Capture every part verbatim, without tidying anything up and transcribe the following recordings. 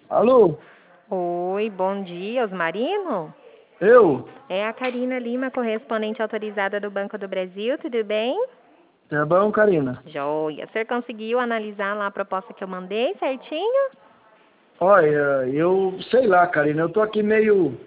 Alô? Oi, bom dia, Osmarino? Eu? É a Karina Lima, correspondente autorizada do Banco do Brasil, tudo bem? Tá bom, Karina? Joia. O senhor conseguiu analisar lá a proposta que eu mandei certinho? Olha, eu sei lá, Karina, eu tô aqui meio,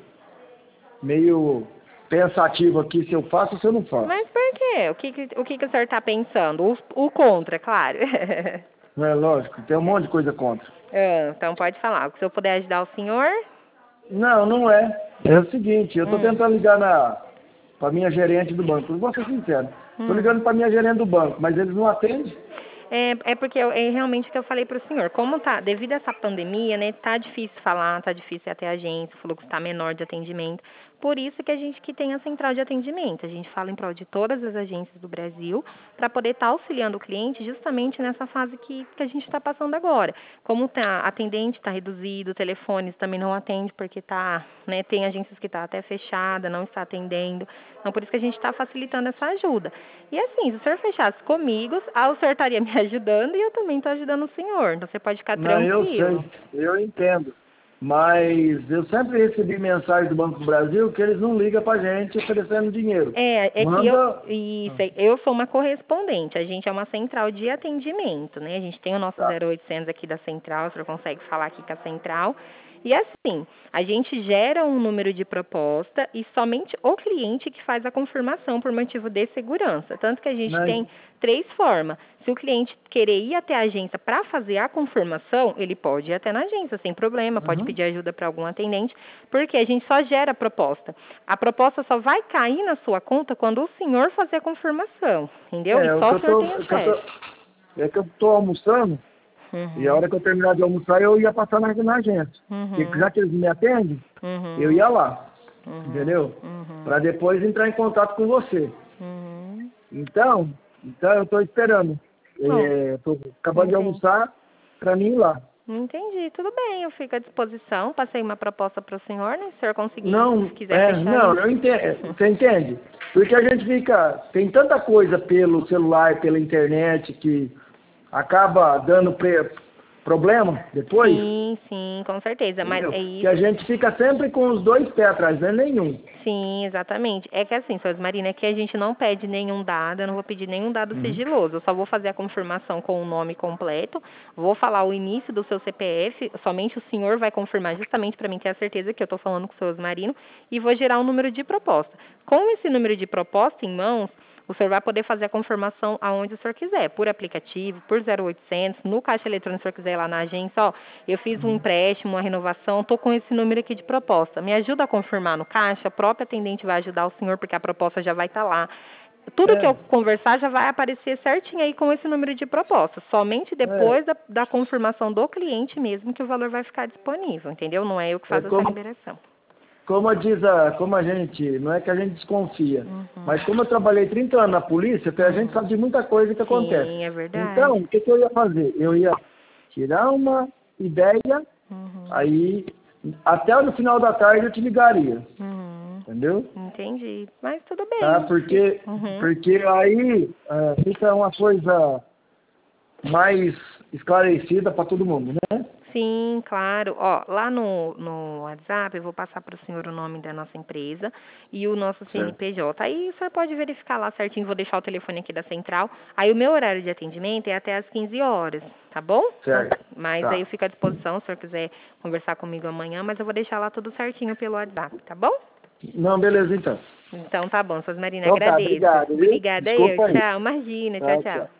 meio pensativo aqui se eu faço ou se eu não faço. Mas por quê? O que, que- o que, que o senhor está pensando? O, o contra, claro. Não é lógico, tem um monte de coisa contra. Ah, então pode falar. Se eu puder ajudar o senhor? Não, não é. É o seguinte, eu tô Hum, tentando ligar na pra minha gerente do banco. Eu vou ser sincero. Tô hum. ligando pra minha gerente do banco, mas eles não atendem. É, é porque eu, é realmente o que eu falei para o senhor. Como tá, devido a essa pandemia, né, tá difícil falar, tá difícil ir até a agência, o fluxo está menor de atendimento. Por isso que a gente que tem a central de atendimento. A gente fala em prol de todas as agências do Brasil para poder estar auxiliando o cliente justamente nessa fase que, que a gente está passando agora. Como tá, atendente está reduzido, telefones também não atende porque tá, né, tem agências que está até fechada, não está atendendo. Então, por isso que a gente está facilitando essa ajuda. E assim, se o senhor fechasse comigo, ah, o senhor estaria me ajudando e eu também estou ajudando o senhor. Então, você pode ficar Não, eu tranquilo. sei, eu entendo. Mas eu sempre recebi mensagem do Banco do Brasil que eles não ligam pra gente oferecendo dinheiro. É, é que eu, Manda. isso, eu sou uma correspondente, a gente é uma central de atendimento, né? A gente tem o nosso Tá. zero oitocentos aqui da central, o senhor consegue falar aqui com a central. E assim, a gente gera um número de proposta e somente o cliente que faz a confirmação por motivo de segurança. Tanto que a gente Não, tem três formas. Se o cliente querer ir até a agência para fazer a confirmação, ele pode ir até na agência, sem problema, pode uhum. pedir ajuda para algum atendente, porque a gente só gera a proposta. A proposta só vai cair na sua conta quando o senhor fazer a confirmação, entendeu? E É, o só que o eu senhor tô, tem o que eu tô, acesso. é que eu tô almoçando e a Uhum, hora que eu terminar de almoçar eu ia passar na, na agência. Porque uhum, já que eles me atendem, eu uhum, ia lá, uhum, entendeu? Para uhum, depois entrar em contato com você. uhum. Então, então eu tô esperando. Bom, É, tô acabando de entendi. almoçar para mim ir lá. Entendi, tudo bem, eu fico à disposição. Passei uma proposta para o senhor, né? Se o senhor conseguir, Não, se quiser é, fechar não, isso. eu entendo, você entende? Porque a gente fica, tem tanta coisa pelo celular, pela internet que acaba dando pre- problema depois, Sim, sim, com certeza, mas entendeu? é Que a isso. gente fica sempre com os dois pés atrás, não é nenhum. Sim, exatamente. É que assim, Suas Marina, é que a gente não pede nenhum dado, eu não vou pedir nenhum dado Uhum. sigiloso, eu só vou fazer a confirmação com o nome completo, vou falar o início do seu C P F, somente o senhor vai confirmar justamente para mim ter a certeza que eu estou falando com o seu Marino, e vou gerar um número de proposta. Com esse número de proposta em mãos, o senhor vai poder fazer a confirmação aonde o senhor quiser, por aplicativo, por zero oitocentos, no caixa eletrônico, se o senhor quiser ir lá na agência, ó, eu fiz um empréstimo, uma renovação, estou com esse número aqui de proposta. Me ajuda a confirmar no caixa, a própria atendente vai ajudar o senhor, porque a proposta já vai estar lá. Tudo que É, eu conversar já vai aparecer certinho aí com esse número de proposta. Somente é, depois da, da confirmação do cliente mesmo que o valor vai ficar disponível, entendeu? Não é eu que é faço essa como, liberação. como diz a, como a gente, não é que a gente desconfia, Uhum, mas como eu trabalhei trinta anos na polícia, até a gente uhum. sabe de muita coisa que acontece. Sim, é verdade. Então, o que, que eu ia fazer? Eu ia tirar uma ideia, Uhum, aí até no final da tarde eu te ligaria, uhum. entendeu? Entendi. Mas tudo Tá? bem. Se- Porque, Uhum. porque aí é, fica uma coisa mais esclarecida para todo mundo, né? Sim, claro. Ó, lá no, no WhatsApp eu vou passar para o senhor o nome da nossa empresa e o nosso Certo. C N P J. Aí o senhor pode verificar lá certinho, vou deixar o telefone aqui da central. Aí o meu horário de atendimento é até às quinze horas, tá bom? Então, Certo. mas aí eu Tá. fico à disposição se o senhor quiser conversar comigo amanhã, mas eu vou deixar lá tudo certinho pelo WhatsApp, tá bom? Não, beleza então. Então tá bom, Suas Marina, Então tá, agradeço. obrigado, viu? Obrigada eu. Desculpa aí. Tchau, imagina. Tchau, Tá, tchau. tchau.